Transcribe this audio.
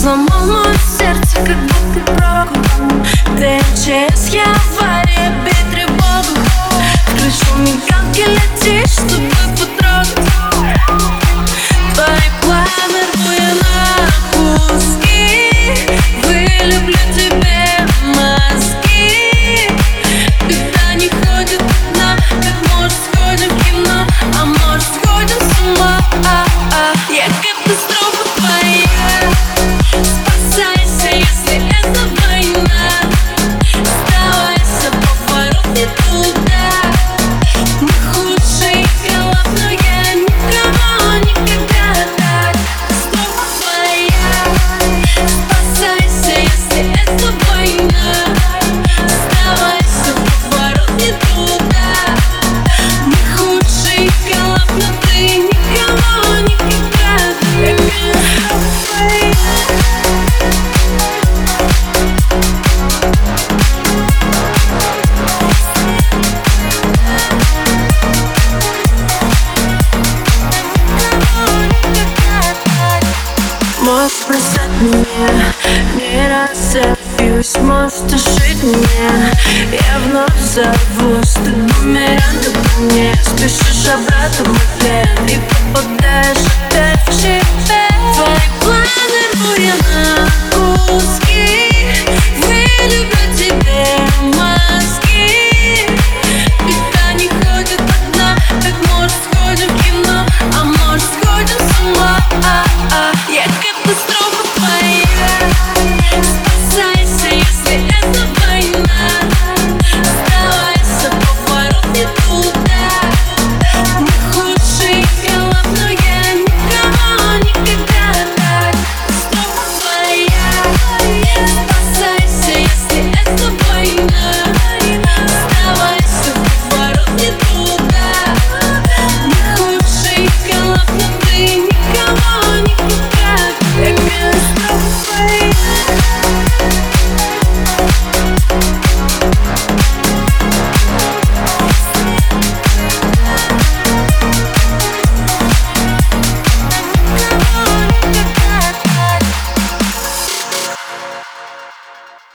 сломал мое сердце, как будто прогу. Ты МЧС, я авария, бей тревогу. Включил мигалки, летишь, чтобы потрогать. Твои планы рву я на куски. Вылюблю тебе мозги. Когда не ходит одна, как может сходим в кино, а может сходим с ума. Я катастрофа твоя. Спасайся, если это война. Сдавайся, поворот не туда. Мы худшие голов, но я никого никогда так. Катастрофа твоя. Спасайся, если это война. Сдавайся, поворот не туда. Мы худшие голов, но ты никого никогда так. Можешь бросать меня, не разобьюсь. Может ошибить меня, я вновь взорвусь. Ты бумерангом ко мне, спешишь обратно в мой плен.